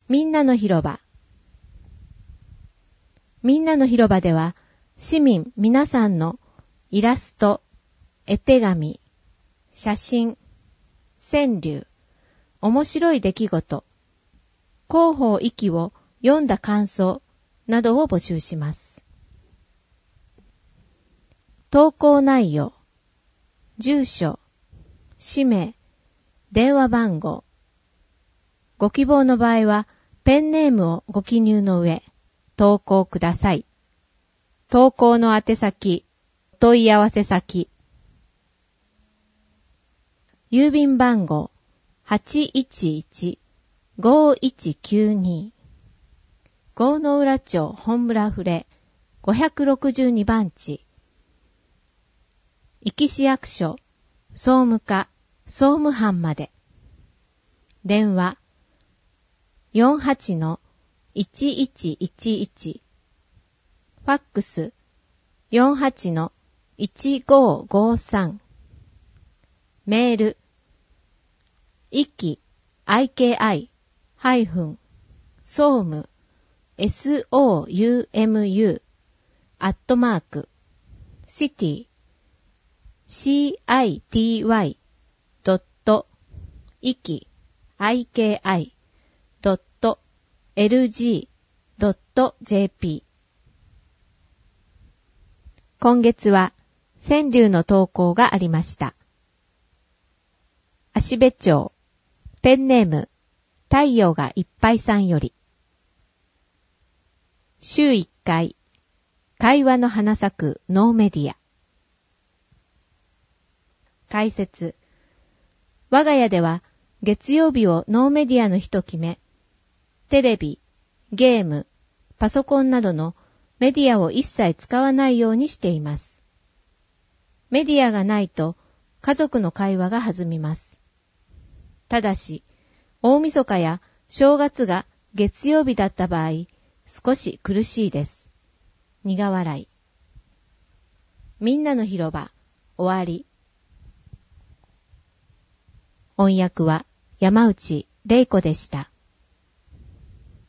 みんなの広場。みんなの広場では、市民皆さんのイラスト、絵手紙、写真、川柳、面白い出来事、広報意気を読んだ感想などを募集します。投稿内容、住所、氏名、電話番号。ご希望の場合は、ペンネームをご記入の上、投稿ください。投稿の宛先、問い合わせ先。郵便番号、811-5192。郷ノ浦町本村フレ562番地。壱岐市役所、総務課、総務班まで。電話、48-1111。ファックス、48-1553。メール、iki、総務、soumu、city、iki、lg.jp。今月は川柳の投稿がありました。芦部町、ペンネーム、太陽がいっぱいさんより。週1回、会話の花咲くノーメディア。解説。我が家では月曜日をノーメディアの日と決め、テレビ、ゲーム、パソコンなどのメディアを一切使わないようにしています。メディアがないと家族の会話が弾みます。ただし、大晦日や正月が月曜日だった場合、少し苦しいです。苦笑い。みんなの広場、終わり。音訳は山内玲子でした。